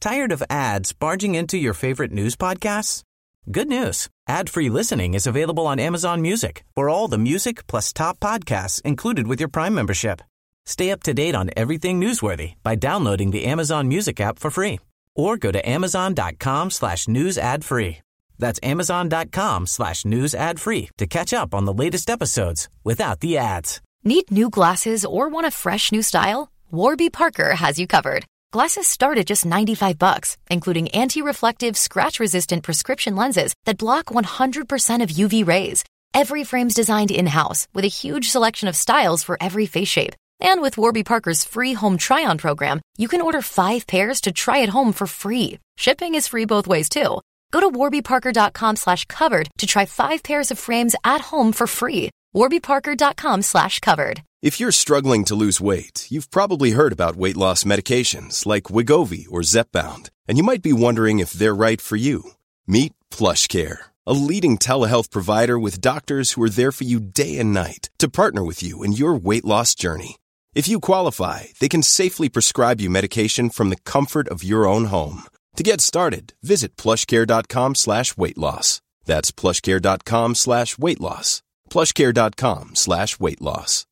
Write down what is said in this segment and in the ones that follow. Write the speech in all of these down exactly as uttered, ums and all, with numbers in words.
Tired of ads barging into your favorite news podcasts? Good news. Ad-free listening is available on Amazon Music for all the music plus top podcasts included with your Prime membership. Stay up to date on everything newsworthy by downloading the Amazon Music app for free or go to amazon.com slash news ad free. That's amazon.com slash news ad free to catch up on the latest episodes without the ads. Need new glasses or want a fresh new style? Warby Parker has you covered. Glasses start at just ninety-five bucks, including anti-reflective, scratch-resistant prescription lenses that block one hundred percent of U V rays. Every frame's designed in-house with a huge selection of styles for every face shape. And with Warby Parker's free home try-on program, you can order five pairs to try at home for free. Shipping is free both ways, too. Go to warbyparker.com slash covered to try five pairs of frames at home for free. warbyparker.com slash covered. If you're struggling to lose weight, you've probably heard about weight loss medications like Wegovy or Zepbound, and you might be wondering if they're right for you. Meet PlushCare, a leading telehealth provider with doctors who are there for you day and night to partner with you in your weight loss journey. If you qualify, they can safely prescribe you medication from the comfort of your own home. To get started, visit plushcare.com slash weight loss. That's plushcare.com slash weight loss. plushcare.com slash weight loss.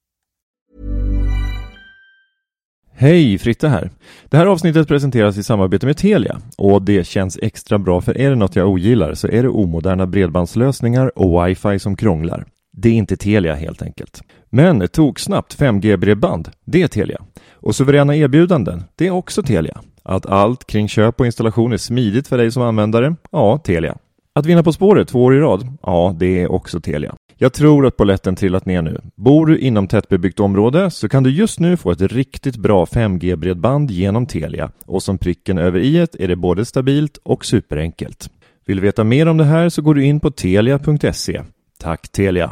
Hej, Fritte här. Det här avsnittet presenteras i samarbete med Telia och det känns extra bra, för är det något jag ogillar så är det omoderna bredbandslösningar och wifi som krånglar. Det är inte Telia helt enkelt. Men tog snabbt fem G-bredband, det är Telia. Och suveräna erbjudanden, det är också Telia. Att allt kring köp och installation är smidigt för dig som användare, ja, Telia. Att vinna På spåret två år i rad, ja, det är också Telia. Jag tror att polletten trillat ner nu. Bor du inom tättbebyggt område så kan du just nu få ett riktigt bra fem G-bredband genom Telia. Och som pricken över i-et är det både stabilt och superenkelt. Vill du veta mer om det här så går du in på telia punkt se. Tack Telia!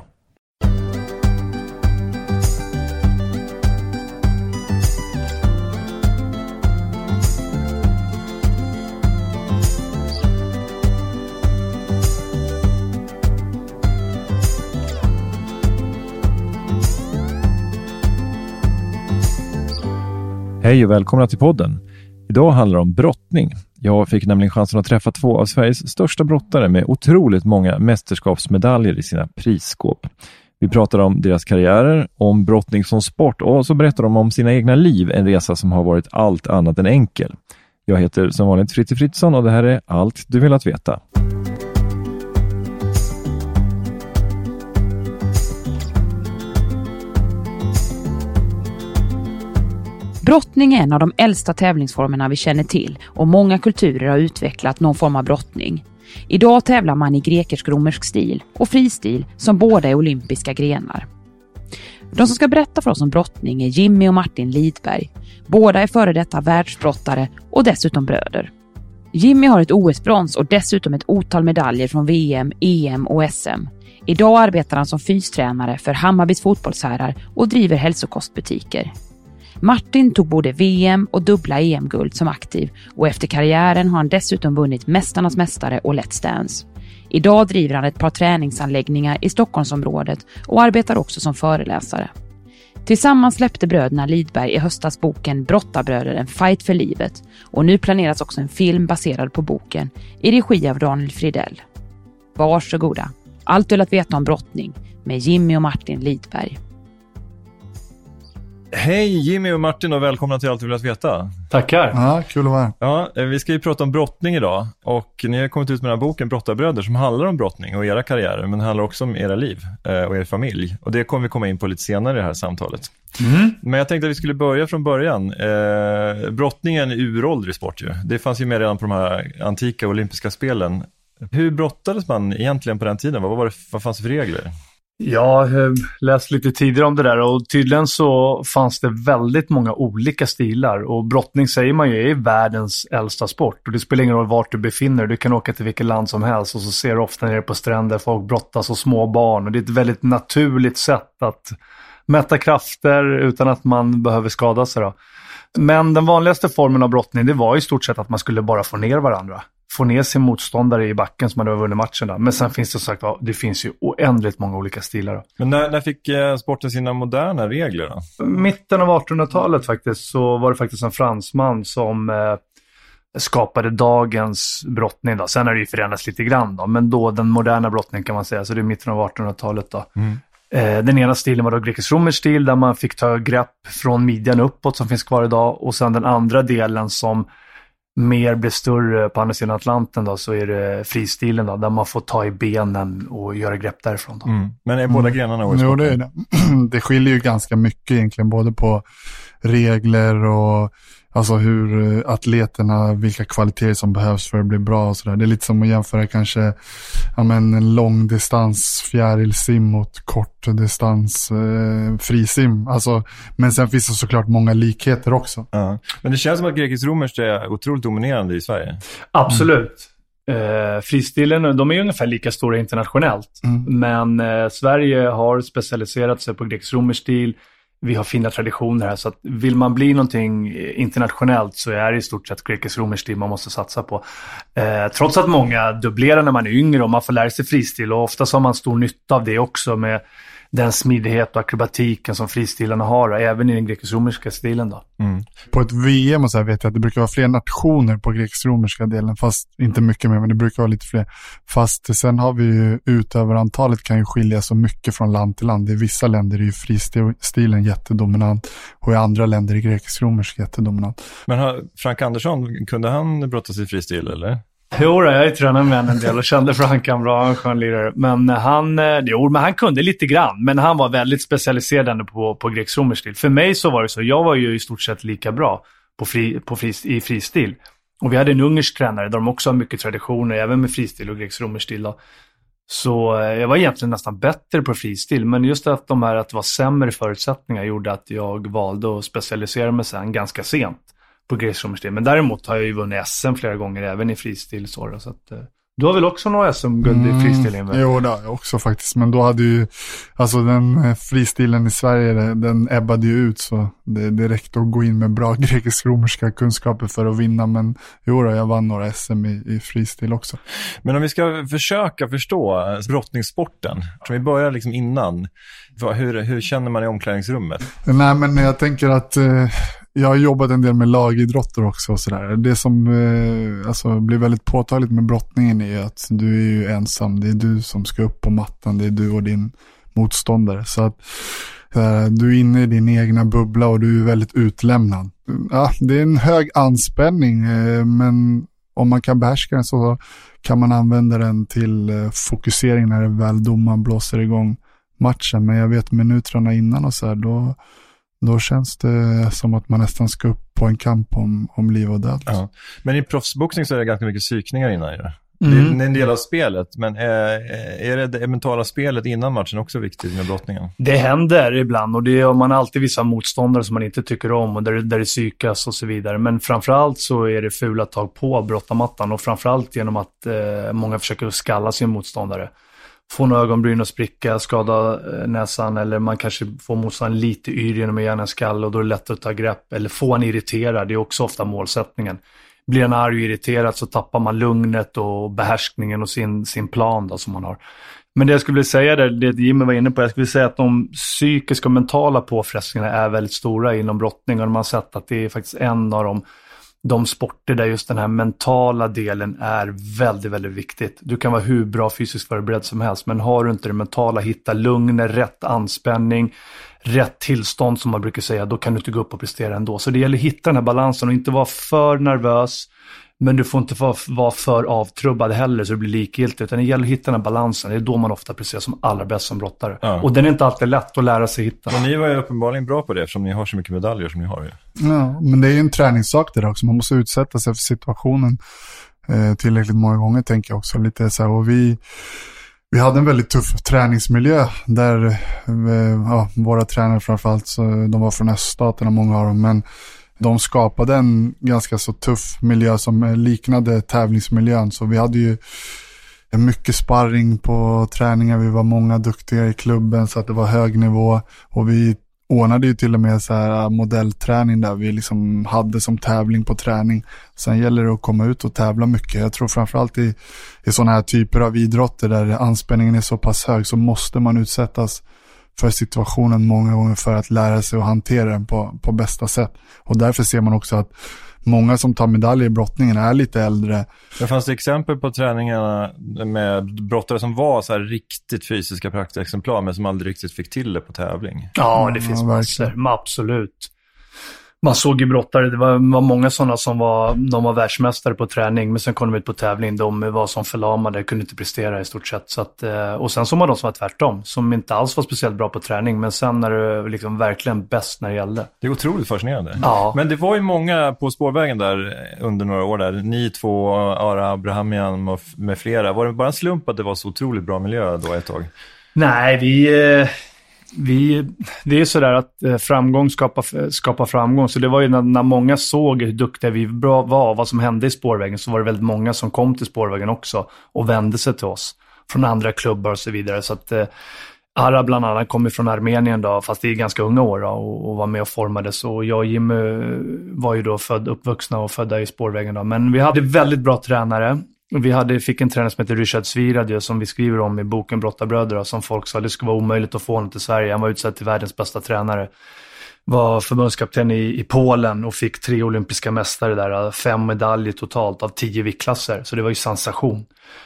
Hej och välkomna till podden. Idag handlar det om brottning. Jag fick nämligen chansen att träffa två av Sveriges största brottare med otroligt många mästerskapsmedaljer i sina prisskåp. Vi pratar om deras karriärer, om brottning som sport och så berättar de om sina egna liv, en resa som har varit allt annat än enkel. Jag heter som vanligt Fritte Fritzson och det här är allt du vill att veta. Brottning är en av de äldsta tävlingsformerna vi känner till och många kulturer har utvecklat någon form av brottning. Idag tävlar man i grekisk-romersk stil och fristil som båda är olympiska grenar. De som ska berätta för oss om brottning är Jimmy och Martin Lidberg. Båda är före detta världsbrottare och dessutom bröder. Jimmy har ett O S-brons och dessutom ett otal medaljer från V M, E M och S M. Idag arbetar han som fystränare för Hammarbys fotbollsherrar och driver hälsokostbutiker. Martin tog både V M och dubbla E M-guld som aktiv och efter karriären har han dessutom vunnit Mästarnas mästare och Let's Dance. Idag driver han ett par träningsanläggningar i Stockholmsområdet och arbetar också som föreläsare. Tillsammans släppte bröderna Lidberg i höstas boken Brottarbröder, en fight för livet och nu planeras också en film baserad på boken i regi av Daniel Fridell. Varsågoda, allt du vill att veta om brottning med Jimmy och Martin Lidberg. Hej Jimmy och Martin och välkomna till Allt du vill att veta. Tackar. Ja, kul att vara. Ja, vi ska ju prata om brottning idag och ni har kommit ut med den här boken Brottarbröder som handlar om brottning och era karriärer, men handlar också om era liv och er familj. Och det kommer vi komma in på lite senare i det här samtalet. Mm. Men jag tänkte att vi skulle börja från början. Eh, brottning är en uråldrig sport ju. Det fanns ju med redan på de här antika olympiska spelen. Hur brottades man egentligen på den tiden? Vad, var det, vad fanns det för regler? Jag läste lite tidigare om det där och tydligen så fanns det väldigt många olika stilar och brottning säger man ju är världens äldsta sport och det spelar ingen roll vart du befinner dig. Du kan åka till vilket land som helst och så ser du ofta nere på stränder folk brottas och små barn och det är ett väldigt naturligt sätt att mäta krafter utan att man behöver skada sig då. Men den vanligaste formen av brottning det var i stort sett att man skulle bara få ner varandra. Få ner sin motståndare i backen som man hade vunnit matchen där. Men sen finns det sagt, ja, det finns ju oändligt många olika stilar då. Men när, när fick eh, sporten sina moderna regler då? Mitten av artonhundratalet faktiskt så var det faktiskt en fransman som eh, skapade dagens brottning då. Sen har det ju förändrats lite grann då, men då den moderna brottningen kan man säga, så det är mitten av artonhundratalet då. Mm. Eh, den ena stilen var då grekisk-romersk stil där man fick ta grepp från midjan uppåt som finns kvar idag, och sen den andra delen som mer blir större på andra sidan Atlanten då, så är det fristilen då, där man får ta i benen och göra grepp därifrån då. Mm. Men är båda grenarna mm. Jo, det är det. Det skiljer ju ganska mycket egentligen, både på regler och alltså hur atleterna, vilka kvaliteter som behövs för att bli bra och sådär. Det är lite som att jämföra kanske ja, men en långdistans fjärilsim mot kortdistans eh, frisim. Alltså, men sen finns det såklart många likheter också. Ja. Men det känns som att grekisk-romerskt är otroligt dominerande i Sverige. Absolut. Mm. Eh, fristilen, de är ungefär lika stora internationellt. Mm. Men eh, Sverige har specialiserat sig på grekisk-romersk stil. Vi har fina traditioner här, så att vill man bli någonting internationellt så är det i stort sett grekisk-romersk stil man måste satsa på. Eh, trots att många dubblerar när man är yngre och man får lära sig fristil, och ofta så har man stor nytta av det också med den smidighet och akrobatiken som fristilarna har, och även i den grekisk-romerska stilen då. Mm. På ett V M och så här vet jag att det brukar vara fler nationer på grekisk-romerska delen, fast inte mycket mer, men det brukar vara lite fler. Fast sen har vi ju utöverantalet kan ju skilja så mycket från land till land. I vissa länder är ju fristilen jättedominant, och i andra länder är grekisk-romersk jättedominant. Men har Frank Andersson, kunde han brottas i fristil eller? Jo, jag är tränad med en del och kände Frankan bra, han skön lirare. Men han, jo, men han kunde lite grann, men han var väldigt specialiserad på, på grekisk-romersk stil. För mig så var det så, jag var ju i stort sett lika bra på fri, på fri, i fristil. Och vi hade en ungersk tränare där de också har mycket traditioner, även med fristil och grekisk-romersk stil då. Så jag var egentligen nästan bättre på fristil, men just att de här att vara sämre förutsättningar gjorde att jag valde att specialisera mig sen ganska sent på grekisk-romersk stil. Men däremot har jag ju vunnit S M flera gånger även i fristil. Så, så att, du har väl också några S M-guld mm, i fristil? Jo, det har jag också faktiskt. Men då hade ju, alltså den fristilen i Sverige, den ebbade ju ut, så det, det räckte att gå in med bra grekisk-romerska kunskaper för att vinna. Men jo då, jag vann några S M i, i fristil också. Men om vi ska försöka förstå brottningssporten, som vi börjar liksom innan, hur, hur känner man i omklädningsrummet? Nej, men jag tänker att eh, jag har jobbat en del med lagidrotter också och sådär. Det som eh, alltså, blir väldigt påtagligt med brottningen är att du är ju ensam. Det är du som ska upp på mattan. Det är du och din motståndare. Så att eh, du är inne i din egna bubbla och du är väldigt utlämnad. Ja, det är en hög anspänning, eh, men om man kan behärska den så kan man använda den till eh, fokusering när det väl domaren blåser igång matchen. Men jag vet minuterna innan och så här, då Då känns det som att man nästan ska upp på en kamp om, om liv och död. Ja. Men i proffsboxning så är det ganska mycket psykningar innan. Ja. Mm. Det är en del av spelet, men är, är det det mentala spelet innan matchen också viktigt med brottningen? Det händer ibland, och det är om man alltid vissa motståndare som man inte tycker om och där, där det psykas och så vidare. Men framförallt så är det fula tag på brottamattan, och framförallt genom att eh, många försöker skalla sin motståndare. Få en ögonbryn att spricka, skada näsan, eller man kanske får motståndaren lite yr genom att ge en skall, och då är det lätt att ta grepp. Eller få en irriterad, det är också ofta målsättningen. Blir en arg och irriterad så tappar man lugnet och behärskningen och sin, sin plan då, som man har. Men det jag skulle vilja säga, där, det Jimmy var inne på, jag skulle vilja säga att de psykiska och mentala påfrestningarna är väldigt stora inom brottning, och man har sett att det är faktiskt en av de de sporter där just den här mentala delen är väldigt, väldigt viktigt. Du kan vara hur bra fysiskt förberedd som helst, men har du inte det mentala, hitta lugn, rätt anspänning, rätt tillstånd som man brukar säga, då kan du inte gå upp och prestera ändå. Så det gäller att hitta den här balansen och inte vara för nervös, men du får inte vara, vara för avtrubbad heller så det blir likgiltigt, utan det gäller att hitta den här balansen. Det är då man ofta presterar som allra bäst som brottare. Ja. Och den är inte alltid lätt att lära sig hitta. Men ni var ju uppenbarligen bra på det, eftersom ni har så mycket medaljer som ni har ju. Ja, men det är ju en träningssak det där också. Man måste utsätta sig för situationen eh, tillräckligt många gånger, tänker jag också. Lite så här, och vi... Vi hade en väldigt tuff träningsmiljö där eh, ja, våra tränare framförallt, så de var från öststaterna, många av dem, men de skapade en ganska så tuff miljö som liknade tävlingsmiljön. Så vi hade ju mycket sparring på träningar, vi var många duktiga i klubben så att det var hög nivå, och vi ordnade ju till och med så här modellträning där vi liksom hade som tävling på träning. Sen gäller det att komma ut och tävla mycket. Jag tror framförallt i, i sådana här typer av idrotter där anspänningen är så pass hög, så måste man utsättas för situationen många gånger för att lära sig att hantera den på, på bästa sätt. Och därför ser man också att många som tar medaljer i brottningen är lite äldre. Det fanns det exempel på träningarna med brottare som var så här riktigt fysiska praktexemplar men som aldrig riktigt fick till det på tävling? Ja, det finns ja, massor. Men absolut. Man såg ju brottare, det var, var många sådana som var, de var världsmästare på träning, men sen kom de ut på tävling, de var som förlamade, kunde inte prestera i stort sett. Så att, och sen så var de som var tvärtom, som inte alls var speciellt bra på träning, men sen är det liksom verkligen bäst när det gällde. Det är otroligt fascinerande. Ja. Men det var ju många på spårvägen där under några år där, ni två, Ara Abrahamian och med flera. Var det bara en slump att det var så otroligt bra miljö då ett tag? Nej, vi... Vi, det är sådär att framgång skapar, skapar framgång. Så det var ju när, när många såg hur duktiga vi var, vad som hände i spårvägen, så var det väldigt många som kom till spårvägen också och vände sig till oss från andra klubbar och så vidare. Så att eh, Ara bland annat kom från Armenien då, fast det är ganska unga år då, och, och var med och formades. Och jag och Jimmy var ju då född, uppvuxna och födda i spårvägen då. Men vi hade väldigt bra tränare. Vi hade, fick en tränare som heter Ryszard Svirad, som vi skriver om i boken Brottarbröder, som folk sa det skulle vara omöjligt att få honom till Sverige. Han var utsedd till världens bästa tränare. Var förbundskapten i, i Polen och fick tre olympiska mästare där. Fem medaljer totalt av tio viktklasser. Så det var ju sensation.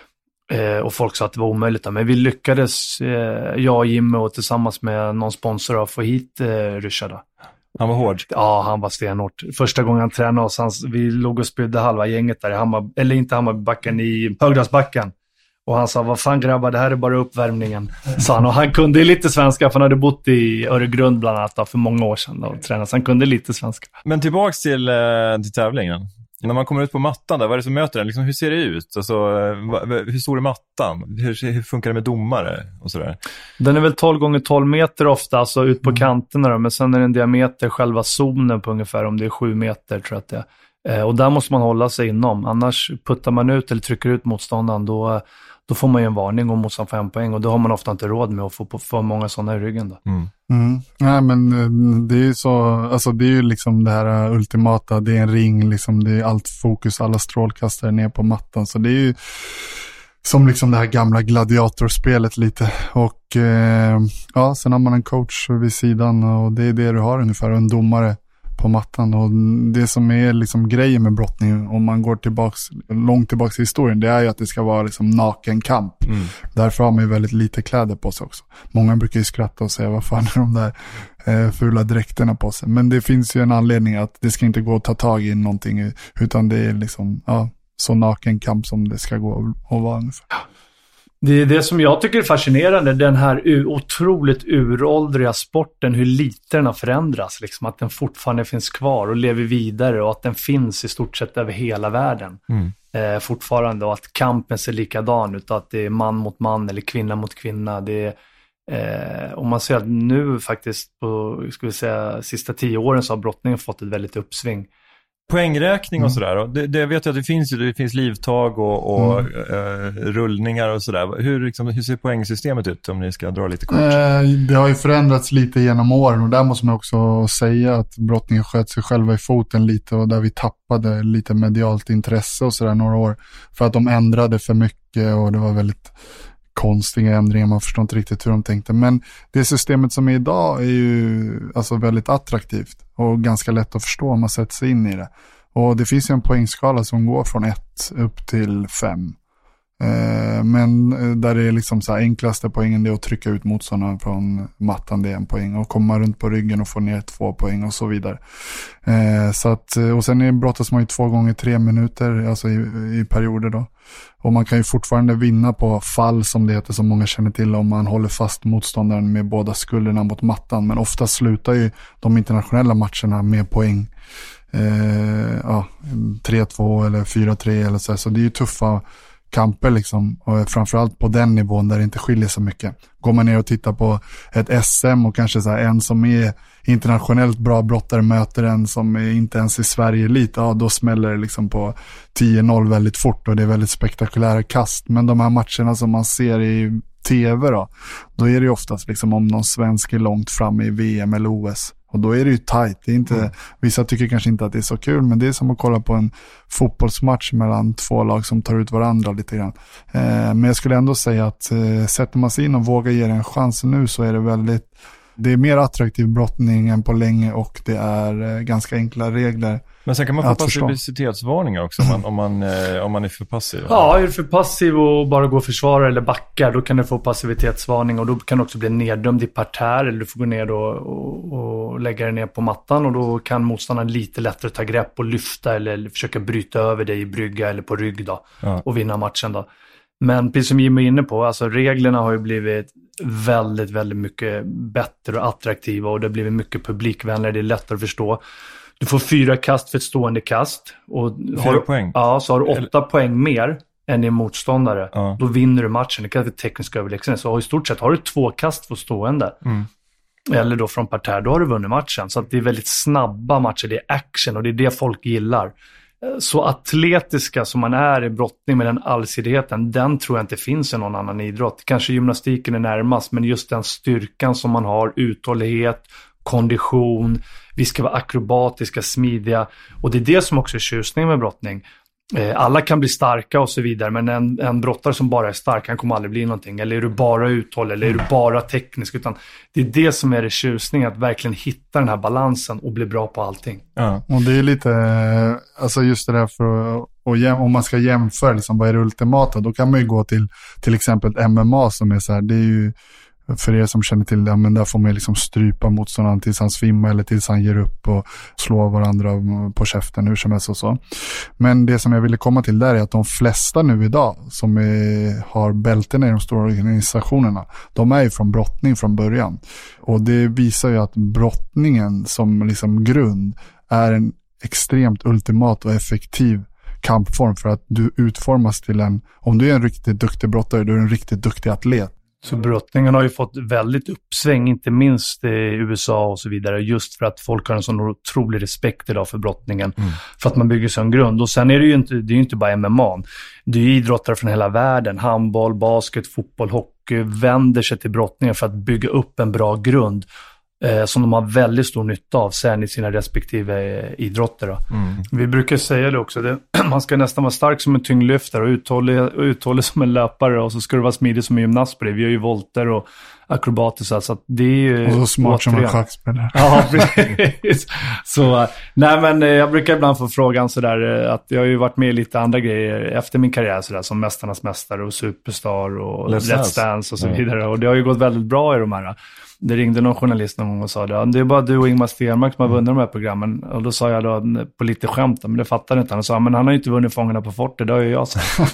Eh, och folk sa att det var omöjligt. Men vi lyckades, eh, jag och Jimmy och tillsammans med någon sponsor, att få hit eh, Ryszard. Han var hård. Ja, han var stenhårt. Första gången han tränade oss, han, vi låg och spydde halva gänget där i Hammar, eller inte Hammarbybacken, i Högdalsbacken. Och han sa, vad fan grabbar, det här är bara uppvärmningen. Sa han, och han kunde lite svenska, för han hade bott i Öregrund bland annat då, för många år sedan och tränade, så han kunde lite svenska. Men tillbaks till, till tävlingen. När man kommer ut på mattan där, vad är det som möter den? Liksom, hur ser det ut? Alltså, hur stor är mattan? Hur, hur funkar det med domare och sådär? Den är väl tolv gånger tolv meter ofta, alltså ut på mm. kanterna då, men sen är det en diameter, själva zonen på ungefär, om det är sju meter tror jag att det är. Eh, och där måste man hålla sig inom, annars puttar man ut eller trycker ut motståndaren, då, då får man ju en varning och motstånd för en poäng, och då har man ofta inte råd med att få för många sådana i ryggen då. Mm. Mm. Nej, men det är ju så, alltså det är ju liksom det här ultimata, det är en ring liksom, det är allt fokus, alla strålkastare ner på mattan, så det är ju som liksom det här gamla gladiatorspelet lite, och eh, ja, sen har man en coach vid sidan och det är det du har ungefär, en domare på mattan, och det som är liksom grejen med brottning, om man går tillbaks, långt tillbaks i historien, det är ju att det ska vara liksom naken kamp. Mm. Därför har man ju väldigt lite kläder på sig också. Många brukar ju skratta och säga, vad fan är de där eh, fula dräkterna på sig? Men det finns ju en anledning att det ska inte gå att ta tag i någonting, utan det är liksom, ja, så naken kamp som det ska gå att vara ungefär. Det är det som jag tycker är fascinerande, den här u- otroligt uråldriga sporten, hur lite den har förändrats, liksom, att den fortfarande finns kvar och lever vidare, och att den finns i stort sett över hela världen mm. eh, fortfarande, och att kampen ser likadan ut, att det är man mot man eller kvinna mot kvinna. Det är, eh, och man ser att nu faktiskt på, ska vi säga, sista tio åren så har brottningen fått ett väldigt uppsving. Poängräkning och sådär. Det, det vet jag att det finns ju, det finns livtag och, och mm. uh, rullningar och sådär. Hur, liksom, hur ser poängsystemet ut, om ni ska dra lite kort? Eh, det har ju förändrats lite genom åren, och där måste man också säga att brottningen sköt sig själva i foten lite, och där vi tappade lite medialt intresse och sådär några år, för att de ändrade för mycket och det var väldigt konstiga ändringar, man förstår inte riktigt hur de tänkte. Men det systemet som är idag är ju alltså väldigt attraktivt och ganska lätt att förstå om man sätter sig in i det. Och det finns ju en poängskala som går från ett upp till fem. Eh, men där det är liksom så här, enklaste poängen, det är att trycka ut motståndaren från mattan, det är en poäng, och komma runt på ryggen och få ner två poäng och så vidare. Eh, så att, och sen är brottas man ju två gånger tre minuter, alltså i, i perioder då. Och man kan ju fortfarande vinna på fall, som det heter, som många känner till, om man håller fast motståndaren med båda skulderna mot mattan. Men ofta slutar ju de internationella matcherna med poäng. Eh, ja, tre två eller fyra tre eller så. Så det är ju tuffa kamper liksom, och framförallt på den nivån där det inte skiljer så mycket. Går man ner och tittar på ett S M och kanske så här, en som är internationellt bra brottare möter en som är inte ens i Sverige lite, ja, då smäller det liksom på tio noll väldigt fort, och det är väldigt spektakulära kast. Men de här matcherna som man ser i tv då, då är det ju oftast liksom om någon svensk är långt fram i V M eller O S. Och då är det ju tajt. Det är inte, mm. Vissa tycker kanske inte att det är så kul, men det är som att kolla på en fotbollsmatch mellan två lag som tar ut varandra lite grann. Eh, men jag skulle ändå säga att eh, sätter man sig in och vågar ge det en chans nu, så är det väldigt Det är mer attraktiv brottning än på länge och det är eh, ganska enkla regler. Men sen kan man få passivitetsvarningar också om man, om, man, eh, om man är för passiv. Ja, är du för passiv och bara gå och försvara eller backar, då kan du få passivitetsvarning och då kan du också bli neddömd i parterre eller du får gå ner och, och, och lägga dig ner på mattan och då kan motståndaren lite lättare ta grepp och lyfta eller försöka bryta över dig i brygga eller på rygg då ja. Och vinna matchen då. Men precis som Jimmy är inne på, alltså reglerna har ju blivit väldigt, väldigt mycket bättre och attraktiva och det har blivit mycket publikvänligare, det är lättare att förstå. Du får fyra kast för ett stående kast. Och fyra poäng? Ja, så har du åtta Eller... poäng mer än din motståndare. Ja. Då vinner du matchen. Det kallas för teknisk överlägsenhet. Så i stort sett har du två kast för stående. Mm. Eller då från parterre, då har du vunnit matchen. Så att det är väldigt snabba matcher, det är action och det är det folk gillar. Så atletiska som man är i brottning med den allsidigheten, den tror jag inte finns i någon annan idrott. Kanske gymnastiken är närmast, men just den styrkan som man har, uthållighet, kondition, vi ska vara akrobatiska, smidiga och det är det som också är tjusning med brottning. Alla kan bli starka och så vidare, men en, en brottare som bara är stark, han kommer aldrig bli någonting. Eller är du bara uthållig, eller är du bara teknisk, utan det är det som är det tjusning, att verkligen hitta den här balansen och bli bra på allting. Ja, och det är lite, alltså just det där för att, och jäm, om man ska jämföra liksom, vad är det ultimata, då kan man ju gå till till exempel M M A som är så här, det är ju för er som känner till det, men där får man liksom strypa motståndaren tills han svimmar eller tills han ger upp och slår varandra på käften hur som helst och så. Men det som jag ville komma till där är att de flesta nu idag som är, har bälten i de stora organisationerna, de är ju från brottning från början. Och det visar ju att brottningen som liksom grund är en extremt ultimat och effektiv kampform för att du utformas till en, om du är en riktigt duktig brottare, du är en riktigt duktig atlet. Så brottningen har ju fått väldigt uppsväng, inte minst i U S A och så vidare, just för att folk har en sån otrolig respekt idag för brottningen, mm. för att man bygger sig en grund. Och sen är det ju inte, det är ju inte bara M M A, det är ju idrottare från hela världen, handboll, basket, fotboll, hockey, vänder sig till brottningen för att bygga upp en bra grund eh, som de har väldigt stor nytta av sen i sina respektive eh, idrotter. Då. Mm. Vi brukar säga det också, det, man ska nästan vara stark som en tyngdlyftare och uthållig, och uthållig som en löpare och så ska du vara smidig som en gymnast på det. Vi gör ju volter och akrobatiskt, så att det är ju... Och så smart som en schackspelare. Ja, precis. Så, nej men jag brukar ibland få frågan sådär att jag har ju varit med i lite andra grejer efter min karriär sådär, som Mästarnas mästare och Superstar och Let's Dance och så vidare. Och det har ju gått väldigt bra i de här. Det ringde någon journalist någon gång och sa det, det är bara du och Ingmar Stenmark som har vunnit de här programmen. Och då sa jag då på lite skämt, men det fattade inte han. Och sa, men han har ju inte vunnit Fångarna på fortet, det har ju jag sagt.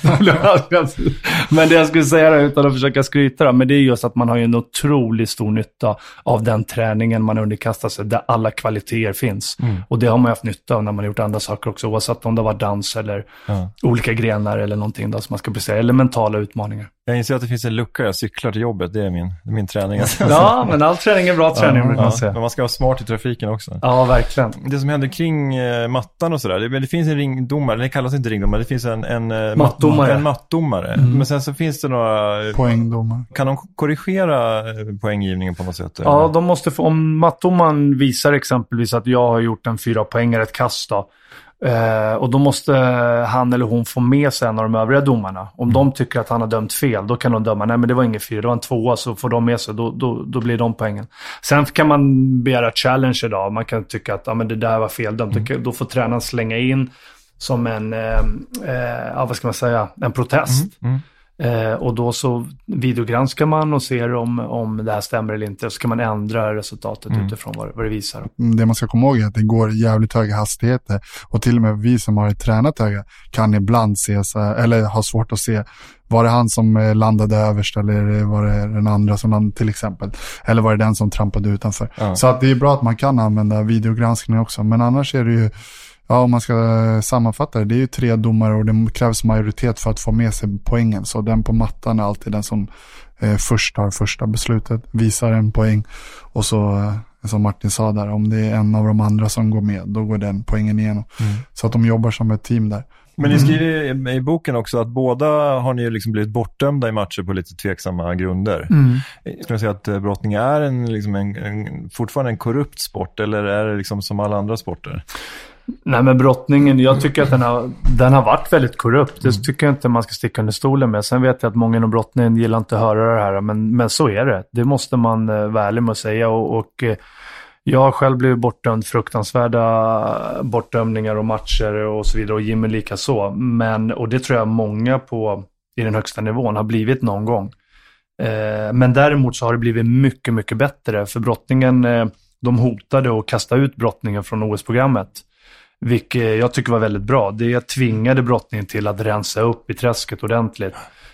Men det jag skulle säga det, utan att försöka skryta då, men det är just att man har ju en otroligt stor nytta av den träningen man underkastar sig, där alla kvaliteter finns. Mm. Och det har man haft nytta av när man har gjort andra saker också, oavsett om det var dans eller ja. olika grenar eller någonting då som man ska prestera, eller mentala utmaningar. Jag inser att det finns en lucka, jag cyklar till jobbet, det är min, det är min träning. Ja, men all träning är bra träning, ja, brukar man ja. säga. Men man ska vara smart i trafiken också. Ja, verkligen. Det som händer kring eh, mattan och sådär, det, det finns en ringdomare, det kallas inte ringdomare, det finns en, en, eh, mattdomare. en mattdomare. Mm. Men sen så finns det några... Poängdomare. Kan de korrigera poänggivningen på något sätt? Eller? Ja, de måste få, om mattdomaren visar exempelvis att jag har gjort en fyra poängare ett kast då, Uh, och då måste han eller hon få med sig en av de övriga domarna. Om mm. de tycker att han har dömt fel, då kan de döma, nej men det var ingen fyra, det var en tvåa, så får de med sig, då, då, då blir de poängen. Sen kan man begära challenge idag, man kan tycka att ja, men det där var fel dömt, mm. då får tränaren slänga in som en, eh, eh, ja, vad ska man säga, en protest. Mm. Mm. Eh, och då så videogranskar man och ser om, om det här stämmer eller inte, så kan man ändra resultatet mm. utifrån vad, vad det visar. Det man ska komma ihåg är att det går jävligt höga hastigheter, och till och med vi som har tränat höga kan ibland se, eller ha svårt att se, var det han som landade överst eller var det den andra som landade till exempel, eller var det den som trampade utanför. Ja. Så att det är bra att man kan använda videogranskning också, men annars är det ju, ja, om man ska sammanfatta det, det är ju tre domare och det krävs majoritet för att få med sig poängen. Så den på mattan är alltid den som eh, först har första beslutet, visar en poäng. Och så, eh, som Martin sa där, om det är en av de andra som går med, då går den poängen igenom. Mm. Så att de jobbar som ett team där. Men ni skriver i boken också att båda har ni ju liksom blivit bortdömda i matcher på lite tveksamma grunder. Mm. Ska jag säga att brottning är en, liksom en, en, fortfarande en korrupt sport, eller är det liksom som alla andra sporter? Nej, men brottningen, jag tycker att den har, den har varit väldigt korrupt. Det tycker jag inte man ska sticka under stolen med. Sen vet jag att många inom brottningen gillar inte att höra det här, men, men så är det. Det måste man uh, vara ärlig med att säga. Och, och uh, jag har själv blivit bortdömd fruktansvärda bortdömningar och matcher och så vidare, och Jimmy lika så. Men, och det tror jag många på i den högsta nivån har blivit någon gång. Uh, men däremot så har det blivit mycket, mycket bättre. För brottningen, uh, de hotade att kasta ut brottningen från O S-programmet. Vilket jag tycker var väldigt bra. Det tvingade brottningen till att rensa upp i träsket ordentligt.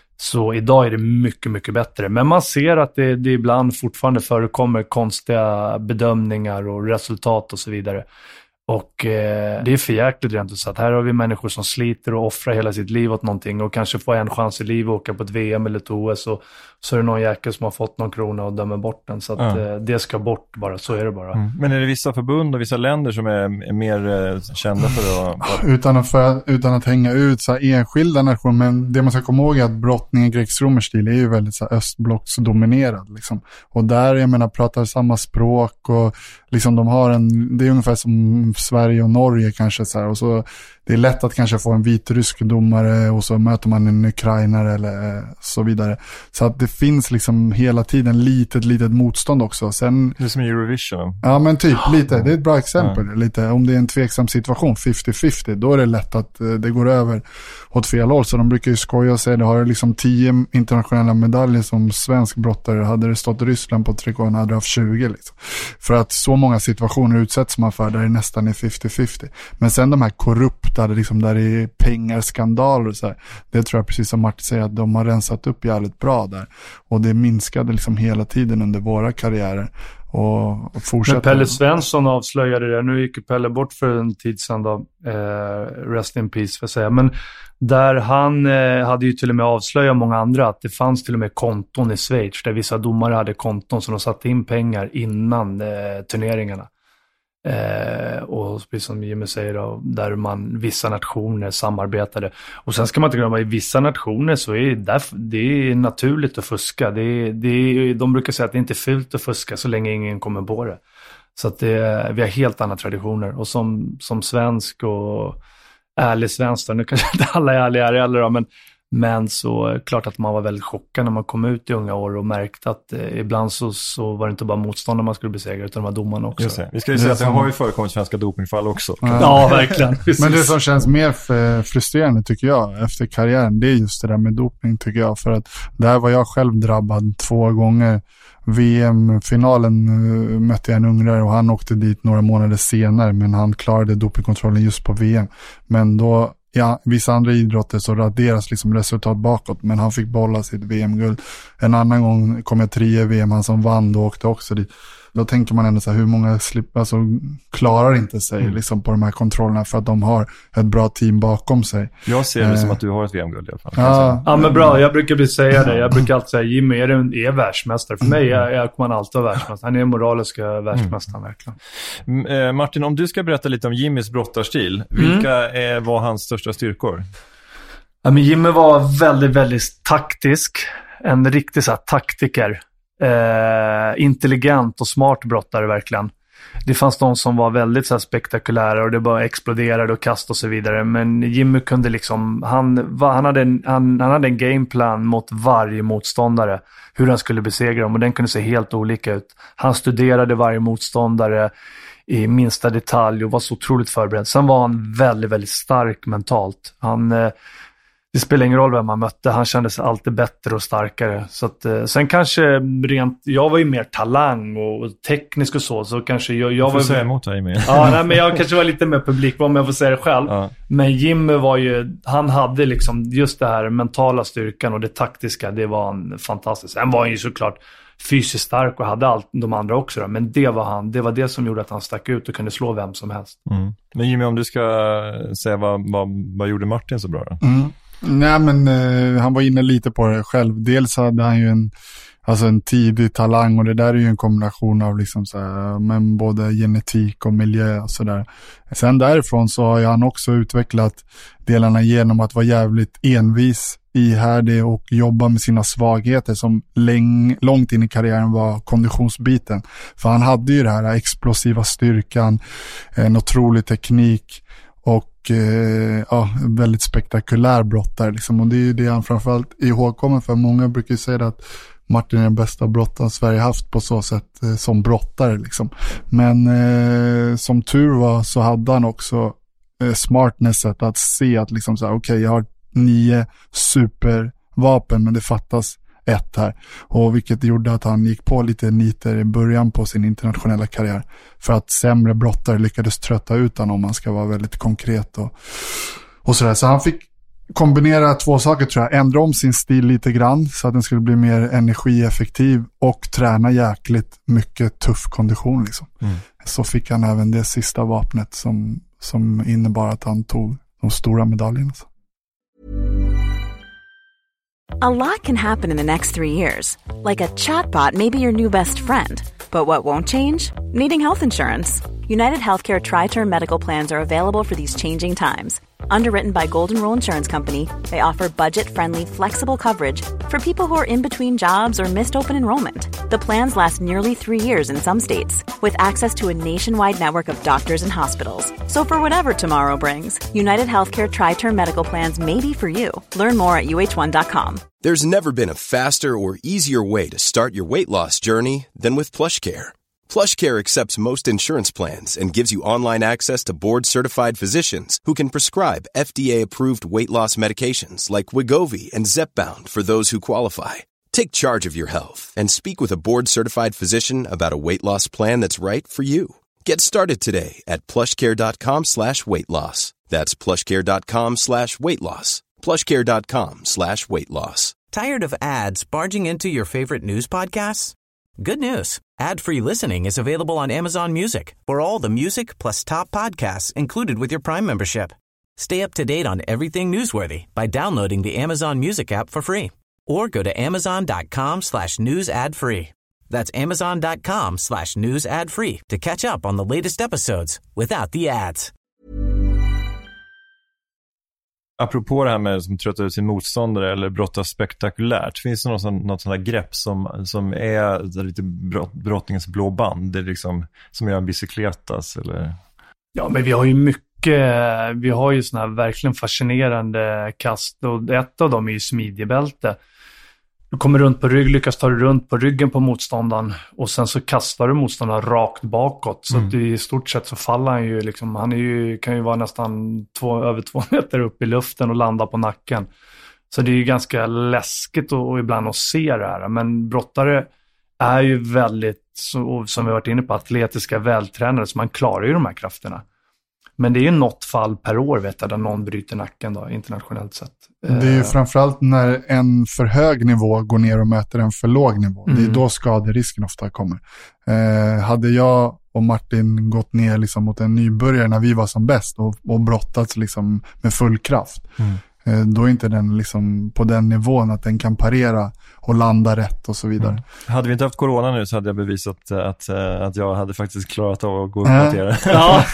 Så idag är det mycket, mycket bättre. Men man ser att det, det ibland fortfarande förekommer konstiga bedömningar och resultat och så vidare. Och eh, det är för jäkligt rent ut sagt. Här har vi människor som sliter och offrar hela sitt liv åt någonting och kanske får en chans i livet att åka på ett V M eller ett O S, och så är det någon jäkel som har fått någon krona och dömer bort den. Så att ja. eh, det ska bort bara, så är det bara. Mm. Men är det vissa förbund och vissa länder som är, är mer eh, kända för att... Utan att, för, utan att hänga ut så här enskilda nationer, men det man ska komma ihåg är att brottningen grekisk-romersk stil är ju väldigt så här östblocksdominerad liksom. Och där, jag menar, pratar samma språk och liksom de har en, det är ungefär som Sverige och Norge kanske så här, och så det är lätt att kanske få en vitrysk domare och så möter man en ukrainare eller så vidare. Så att det finns liksom hela tiden litet, litet motstånd också. Sen, det är som Eurovision. Ja, men typ lite. Det är ett bra exempel. Ja. Lite, om det är en tveksam situation, femtio femtio, då är det lätt att det går över åt fel håll. Så de brukar ju skoja och säga, det har liksom tio internationella medaljer som svensk brottare. Hade det stått Ryssland på trikån hade det haft tjugo liksom. För att så många situationer utsätts man för där det nästan är femtio femtio. Men sen de här korrupta, liksom där det är pengar, skandaler och så här, det tror jag precis som Martin säger att de har rensat upp jävligt bra där. Och det minskade liksom hela tiden under våra karriärer. Och, och fortsätter. Men Pelle Svensson avslöjade det. Nu gick Pelle bort för en tid sedan då. Eh, rest in peace för att säga. Men där han eh, hade ju till och med avslöjat många andra att det fanns till och med konton i Schweiz där vissa domare hade konton som de satte in pengar innan eh, turneringarna. Eh, och precis som Jimmy säger då, där man, vissa nationer samarbetade. Och sen ska man inte glömma, i vissa nationer så är det, det är naturligt att fuska. Det är, det är, de brukar säga att det inte är fult att fuska så länge ingen kommer på det. Så att det, vi har helt andra traditioner. Och som, som svensk och ärlig svensk då, nu kanske inte alla är ärliga heller då, men Men så klart att man var väldigt chockad när man kom ut i unga år och märkte att eh, ibland så, så var det inte bara motståndare man skulle besegra utan de var domarna också. Just det. Vi ska ju säga att det har ju förekommit svenska dopingfall också. Ja, ja verkligen. Men det som känns mer frustrerande tycker jag efter karriären, det är just det där med doping tycker jag. För att där var jag själv drabbad två gånger. V M-finalen uh, mötte jag en ungrare och han åkte dit några månader senare, men han klarade dopingkontrollen just på V M. Men då, ja, vissa andra idrotter så raderas liksom resultat bakåt, men han fick bolla sitt V M-guld. En annan gång kom jag trea i V M, han som vann då åkte också dit. Då tänker man ändå så här, hur många slipper, alltså, klarar inte sig mm. liksom på de här kontrollerna för att de har ett bra team bakom sig. Jag ser det eh. som att du har ett V M-guld i alla fall. Ja, ja men bra, jag brukar säga det. Jag brukar alltid säga, Jimmy är, en, är världsmästare. För mig är, är man alltid världsmästare. Han är moraliska världsmästaren mm. verkligen. Eh, Martin, om du ska berätta lite om Jimmys brottarstil, mm. vilka eh, var hans största styrkor? Ja, men Jimmy var väldigt, väldigt taktisk. En riktig så här, taktiker. Eh, intelligent och smart brottare verkligen. Det fanns de som var väldigt så här, spektakulära och det bara exploderade och kast och så vidare, men Jimmy kunde liksom han, han, hade en, han, han hade en gameplan mot varje motståndare, hur han skulle besegra dem, och den kunde se helt olika ut. Han studerade varje motståndare i minsta detalj och var så otroligt förberedd. Sen var han väldigt, väldigt stark mentalt. Han eh, Det spelar ingen roll vem man mötte. Han kände sig alltid bättre och starkare. Så att, eh, sen kanske rent... Jag var ju mer talang och teknisk och så. Så kanske jag... jag du får var, säga emot dig med. Ja, nej, men jag kanske var lite mer publik om jag får säga det själv. Ja. Men Jimmy var ju... Han hade liksom just det här mentala styrkan och det taktiska. Det var en fantastisk. Sen var han ju såklart fysiskt stark och hade allt de andra också då. Men det var han, det var det som gjorde att han stack ut och kunde slå vem som helst. Mm. Men Jimmy, om du ska säga vad, vad, vad gjorde Martin så bra då? Mm. Nej, men eh, han var inne lite på det själv. Dels hade han ju en, alltså en tidig talang, och det där är ju en kombination av liksom så här, men både genetik och miljö och sådär. Sen därifrån så har han också utvecklat delarna genom att vara jävligt envis, ihärdig och jobba med sina svagheter, som läng, långt in i karriären var konditionsbiten. För han hade ju det här explosiva styrkan, en otrolig teknik och eh, ja, väldigt spektakulär brottare liksom. Och det är ju det han framförallt är ihågkommen för. Många brukar ju säga att Martin är den bästa brottaren Sverige haft på så sätt eh, som brottare liksom. Men eh, som tur var så hade han också eh, smartnesset att se att liksom så här, okej, okay, jag har nio supervapen men det fattas ett här. Och vilket gjorde att han gick på lite niter i början på sin internationella karriär. För att sämre brottare lyckades trötta ut honom, om man ska vara väldigt konkret och, och sådär. Så han fick kombinera två saker tror jag. Ändra om sin stil lite grann så att den skulle bli mer energieffektiv och träna jäkligt mycket tuff kondition liksom. Mm. Så fick han även det sista vapnet som, som innebar att han tog de stora medaljerna. A lot can happen in the next three years. Like a chatbot may be your new best friend. But what won't change? Needing health insurance. United Healthcare Tri-Term Medical Plans are available for these changing times. Underwritten by Golden Rule Insurance Company, they offer budget-friendly, flexible coverage for people who are in between jobs or missed open enrollment. The plans last nearly three years in some states, with access to a nationwide network of doctors and hospitals. So for whatever tomorrow brings, United Healthcare Tri-Term Medical Plans may be for you. Learn more at U H one dot com. There's never been a faster or easier way to start your weight loss journey than with PlushCare. PlushCare accepts most insurance plans and gives you online access to board-certified physicians who can prescribe F D A-approved weight loss medications like Wegovy and Zepbound for those who qualify. Take charge of your health and speak with a board-certified physician about a weight loss plan that's right for you. Get started today at plushcare.com slash weight loss. That's plushcare.com slash weight loss. plushcare.com slash weight loss. Tired of ads barging into your favorite news podcasts? Good news. Ad-free listening is available on Amazon Music for all the music plus top podcasts included with your Prime membership. Stay up to date on everything newsworthy by downloading the Amazon Music app for free or go to amazon.com slash news ad free. That's amazon.com slash news ad free to catch up on the latest episodes without the ads. Apropå det här med som tröttar ut sin motståndare eller brottas spektakulärt, finns det något sånt, något sånt här grepp som, som är lite brott, brottningens blå band, det är liksom, som gör en bicykletas eller? Ja, men vi har ju mycket, vi har ju såna här verkligen fascinerande kast, och ett av dem är ju smidjebälte. Du kommer runt på rygg, lyckas ta dig runt på ryggen på motståndaren och sen så kastar du motståndaren rakt bakåt. Så mm. att i stort sett så faller han ju liksom, han är ju, kan ju vara nästan två, över två meter upp i luften och landa på nacken. Så det är ju ganska läskigt och, och ibland att se det här. Men brottare är ju väldigt, så, som vi har varit inne på, atletiska, vältränade, så man klarar ju de här krafterna. Men det är ju något fall per år, vet jag, där någon bryter nacken då, internationellt sett. Det är ju framförallt när en för hög nivå går ner och möter en för låg nivå. Mm. Det är då skaderisken ofta kommer. Eh, hade jag och Martin gått ner liksom mot en nybörjare när vi var som bäst och, och brottats liksom med full kraft, mm. eh, då är inte den liksom på den nivån att den kan parera och landa rätt och så vidare. Mm. Hade vi inte haft corona nu så hade jag bevisat att, att jag hade faktiskt klarat av att gå upp äh. mot er. Ja.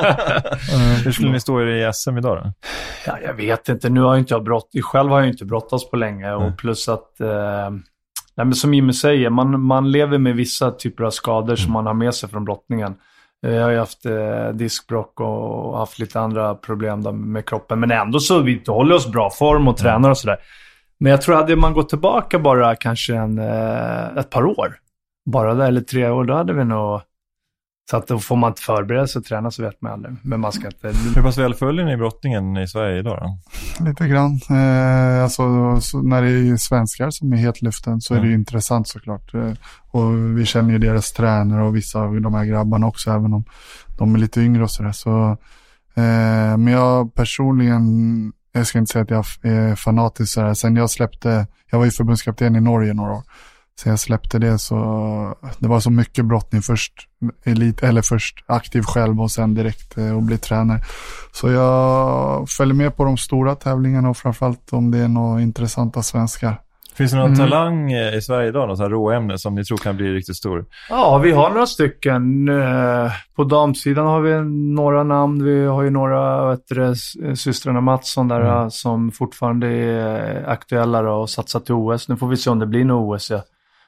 Hur skulle ni stå i S M idag då? Ja, jag vet inte. Nu har jag inte jag brott. Själv har jag inte brottats på länge. Mm. Och plus att, eh, nej, men som Jimmy säger, man, man lever med vissa typer av skador mm. som man har med sig från brottningen. Jag har ju haft eh, diskbråck och haft lite andra problem där med kroppen. Men ändå så vi håller oss bra form och tränar mm. och sådär. Men jag tror att hade man gått tillbaka bara kanske en, ett par år, bara där eller tre år, då hade vi nog, så att då får man inte förbereda sig och träna, så vet man aldrig. Men man ska inte... Hur pass väl följer ni brottningen i Sverige idag då? Lite grann. Eh, alltså, så när det är svenskar som är helt luften så mm. är det ju intressant såklart. Eh, och vi känner ju deras tränare och vissa av de här grabbarna också, även om de är lite yngre och sådär. Så, eh, men jag personligen... Jag ska inte säga att jag är fanatisk så här. Sen jag släppte, jag var ju förbundskapten i Norge några år. sen jag släppte det så det var så mycket brottning först elit, eller först aktiv själv och sen direkt eh, och bli tränare. Så jag följer med på de stora tävlingarna och framförallt om det är några intressanta svenskar. Finns det någon Mm. talang i Sverige idag, något så här råämne som ni tror kan bli riktigt stor? Ja, vi har några stycken. På damsidan har vi några namn. Vi har ju några, vet du, systrarna Mattsson där mm. som fortfarande är aktuella då, och satsat till O S. Nu får vi se om det blir något O S, ja.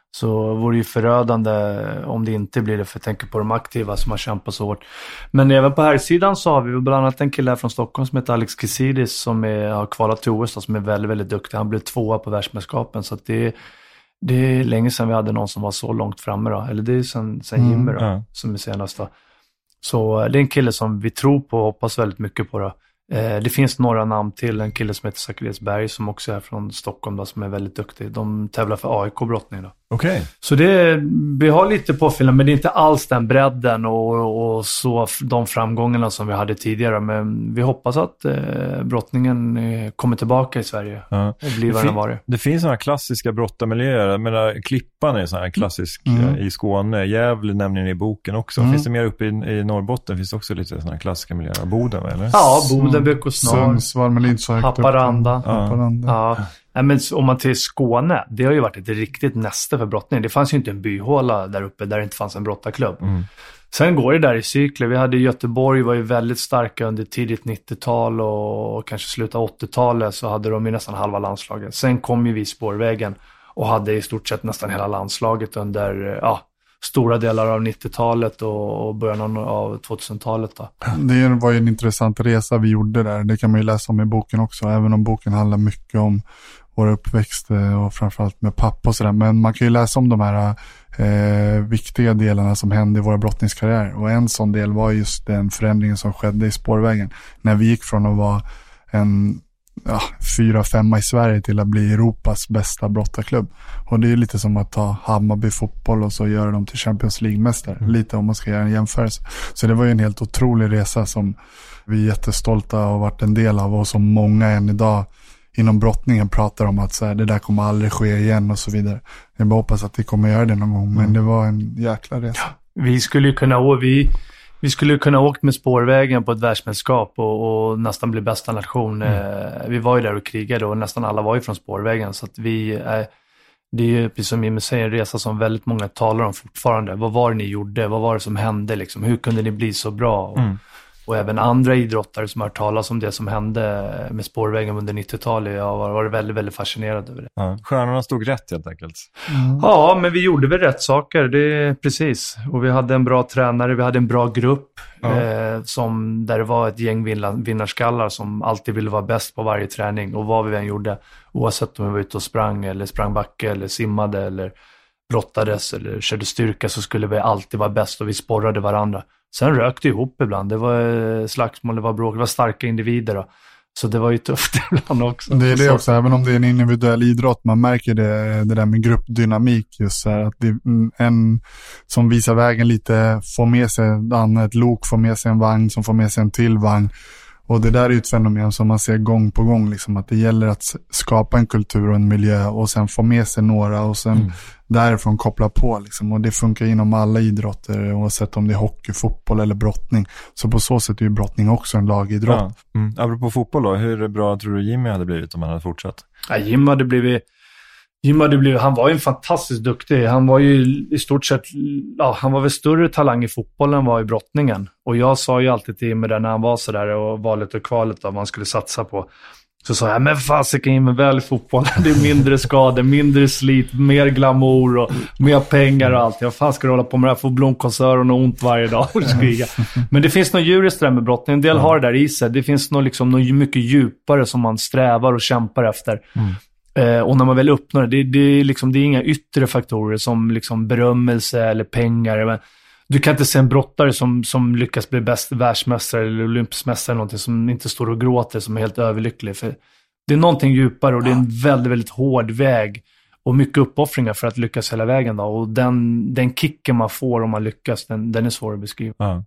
Så vore ju förödande om det inte blir det, för jag tänker på de aktiva som har kämpat så hårt. Men även på här sidan så har vi bland annat en kille här från Stockholm som heter Alex Kisidis som är, har kvalat till O S då, som är väldigt, väldigt duktig. Han blev tvåa på världsmästerskapen, så att det, det är länge sedan vi hade någon som var så långt framme då. Eller det är sen, sen mm, Jimmy då, ja. Som är senast då. Så det är en kille som vi tror på och hoppas väldigt mycket på då. Det finns några namn till, en kille som heter Zacharias Berg som också är från Stockholm då, som är väldigt duktig. De tävlar för A I K-brottning då. Okej. Okay. Så det, vi har lite påfyllande, men det är inte alls den bredden och, och så de framgångarna som vi hade tidigare. Men vi hoppas att eh, brottningen eh, kommer tillbaka i Sverige ja. Och blir vad den var. Det finns sådana klassiska brottarmiljöer. Jag menar, Klippan är sån här klassisk mm. i Skåne. Gävle nämner ni i boken också. Mm. Finns det mer uppe i, i Norrbotten? Finns det också lite sådana här klassiska miljöer? Boden, eller? Ja, Boden, Böck och Snar. Sundsvall, men inte så högt Haparanda. upp. Haparanda. Ja. Nej, men om man till Skåne, det har ju varit ett riktigt näste för brottning. Det fanns ju inte en byhåla där uppe där det inte fanns en brottarklubb. Mm. Sen går det där i cykler. Vi hade Göteborg, var ju väldigt starka under tidigt nittiotal och kanske slutet av åttiotalet, så hade de ju nästan halva landslaget. Sen kom ju vi spårvägen och hade i stort sett nästan hela landslaget under ja, stora delar av nittiotalet och början av tvåtusentalet då. Det var ju en intressant resa vi gjorde där. Det kan man ju läsa om i boken också, även om boken handlar mycket om vår uppväxt och framförallt med pappa och sådär. Men man kan ju läsa om de här eh, viktiga delarna som hände i våra brottningskarriär. Och en sån del var just den förändringen som skedde i spårvägen. När vi gick från att vara en ja, fyra, femma i Sverige till att bli Europas bästa brottarklubb. Och det är lite som att ta Hammarby fotboll och så göra dem till Champions League-mästare. Mm. Lite om man ska göra en jämförelse. Så det var ju en helt otrolig resa som vi är jättestolta och har varit en del av, och som många än idag inom brottningen pratar om att så här, det där kommer aldrig ske igen och så vidare. Jag bara hoppas att det kommer göra det någon gång, mm. men det var en jäkla resa. Ja, vi skulle ju kunna å- vi, vi skulle kunna åkt med spårvägen på ett världsmästerskap och, och nästan bli bästa nation. Mm. Eh, vi var ju där och krigade och nästan alla var ju från spårvägen, så att vi eh, det är ju precis som Jimmy säger, en resa som väldigt många talar om fortfarande. Vad var det ni gjorde? Vad var det som hände liksom? Hur kunde ni bli så bra? Och, mm. Och även andra idrottare som har hört talas om det som hände med spårvägen under nittiotalet. Jag var, var väldigt, väldigt fascinerad över det. Ja, stjärnorna stod rätt helt enkelt. Mm. Ja, men vi gjorde väl rätt saker, det är precis. Och vi hade en bra tränare, vi hade en bra grupp. Ja. Eh, som, där det var ett gäng vinna, vinnarskallar som alltid ville vara bäst på varje träning. Och vad vi än gjorde, oavsett om vi var ute och sprang eller sprang backe eller simmade eller brottades eller körde styrka, så skulle vi alltid vara bäst och vi sporrade varandra. Sen rökte ihop ibland. Det var slagsmål, det var bråk, det var starka individer då. Så det var ju tufft ibland också. Det är det också, även om det är en individuell idrott. Man märker det, det där med gruppdynamik just så här, att det är en som visar vägen lite får med sig ett lok, får med sig en vagn som får med sig en till vagn. Och det där är ett fenomen som man ser gång på gång, liksom, att det gäller att skapa en kultur och en miljö och sen få med sig några och sen mm. därifrån koppla på. Liksom. Och det funkar inom alla idrotter, oavsett om det är hockey, fotboll eller brottning. Så på så sätt är ju brottning också en lagidrott. Ja. Mm. Apropå fotboll då, hur bra tror du Jimmy hade blivit om han hade fortsatt? Ja, Jimmy hade blivit... Jim hade blivit, han var ju fantastiskt duktig. Han var ju i stort sett, ja, han var väl större talang i fotbollen än var i brottningen. Och jag sa ju alltid till Jimmy där när han var så där och valet och kvalet av vad man skulle satsa på. Så sa jag, men fasiken Jimmy, väl i fotbollen. Det är mindre skador, mindre slit, mer glamour och mer pengar och allt. Jag fan ska hålla på med det här, få blomkonsören och ont varje dag och skriga. Men det finns något djuriskt där med brottning. En del har det där i sig. Det finns något, liksom, något mycket djupare som man strävar och kämpar efter. Mm. Eh, och när man väl uppnår det, det, det, är liksom, det är inga yttre faktorer som liksom berömmelse eller pengar. Men du kan inte se en brottare som, som lyckas bli bäst världsmästare eller olympisk mästare eller någonting, som inte står och gråter, som är helt överlycklig. För det är någonting djupare och det är en väldigt, väldigt hård väg och mycket uppoffringar för att lyckas hela vägen då. Och den, den kicken man får om man lyckas, den, den är svår att beskriva. Ja.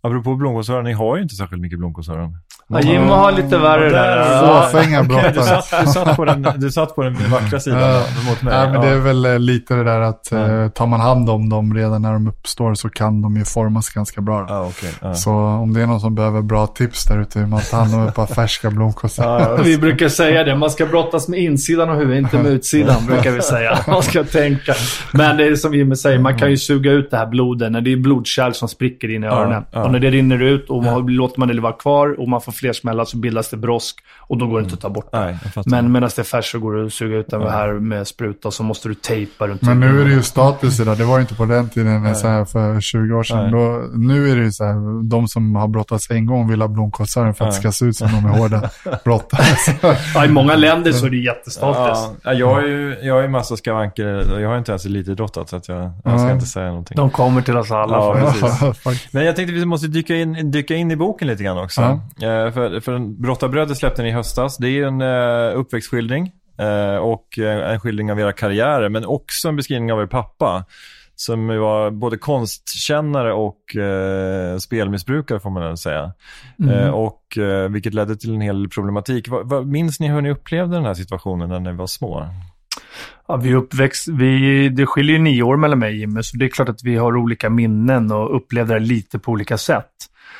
Apropå blomkålsöron, ni har ju inte särskilt mycket blomkålsöron. Ja, Jim har lite värre där. Fåfänga brottare. Du satt, du, satt på den, du satt på den vackra sidan uh, mot mig. Ja, men det är väl lite det där att uh. uh, tar man hand om dem redan när de uppstår så kan de ju formas ganska bra. Uh, okay. uh. Så om det är någon som behöver bra tips där ute hur man tar hand om ett par färska blomkålsöron. uh, vi brukar säga det, man ska brottas med insidan av huvudet, inte med utsidan brukar vi säga. Man ska tänka. Men det är som Jimmy säger, man kan ju suga ut det här blodet när det är blodkärl som spricker in i öronen. Uh, uh. Och när det rinner ut och man, låter man det vara kvar och man får fler smällar så bildas det brosk och då går det inte att ta bort det. Nej, men medan det är färs så går det att suga ut den ja. här med spruta och så måste du tejpa runt. Men nu är det ju status idag. Det var ju inte på den tiden så här för tjugo år sedan. Då, nu är det ju så här, de som har brottats en gång vill ha blomkålsöron för att det ska se ut som de är hårda brottare. Ja, i många länder så är det jättestatus. Ja, jag är ju jag är massa skavanker. Jag har inte ens lite drottat så att jag, jag ska inte säga någonting. De kommer till oss alla. Ja, precis. Men jag tänkte att vi måste dyka in, dyka in i boken lite grann också. Ja. För, för en Brottarbrödet släppte ni i höstas. Det är ju en uh, uppväxtskildring uh, och uh, en skildring av era karriärer, men också en beskrivning av er pappa som var både konstkännare och uh, spelmissbrukare får man väl säga. Mm. Uh, och uh, vilket ledde till en hel problematik. Va, va, minns ni hur ni upplevde den här situationen när ni var små? Ja, vi uppväxt, vi, det skiljer ju nio år mellan mig och Jimmy, så det är klart att vi har olika minnen och upplevde det lite på olika sätt.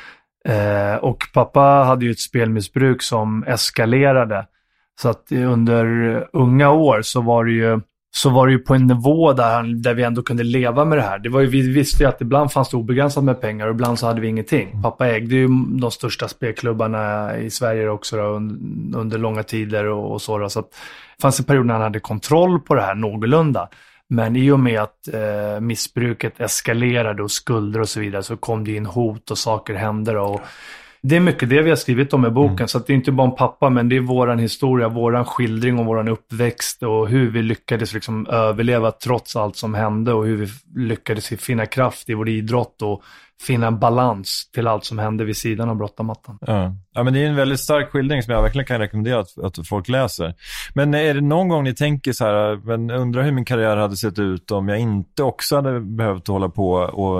Eh, och pappa hade ju ett spelmissbruk som eskalerade. Så att under unga år så var det ju, så var det ju på en nivå där, han, där vi ändå kunde leva med det här. Det var ju, vi visste ju att ibland fanns det obegränsat med pengar och ibland så hade vi ingenting. Pappa ägde ju de största spelklubbarna i Sverige också då, under, under långa tider och, och så. Då. Så att det fanns en period när han hade kontroll på det här någorlunda. Men i och med att eh, missbruket eskalerade och skulder och så vidare så kom det in hot och saker hände. Och det är mycket det vi har skrivit om i boken. Mm. Så att det är inte bara en pappa, men det är våran historia, våran skildring och våran uppväxt och hur vi lyckades liksom överleva trots allt som hände och hur vi lyckades finna kraft i vår idrott och finna en balans till allt som hände vid sidan av brottarmattan. Ja. Ja, men det är en väldigt stark skildring som jag verkligen kan rekommendera att, att folk läser. Men är det någon gång ni tänker så här, men undrar hur min karriär hade sett ut om jag inte också hade behövt hålla på och,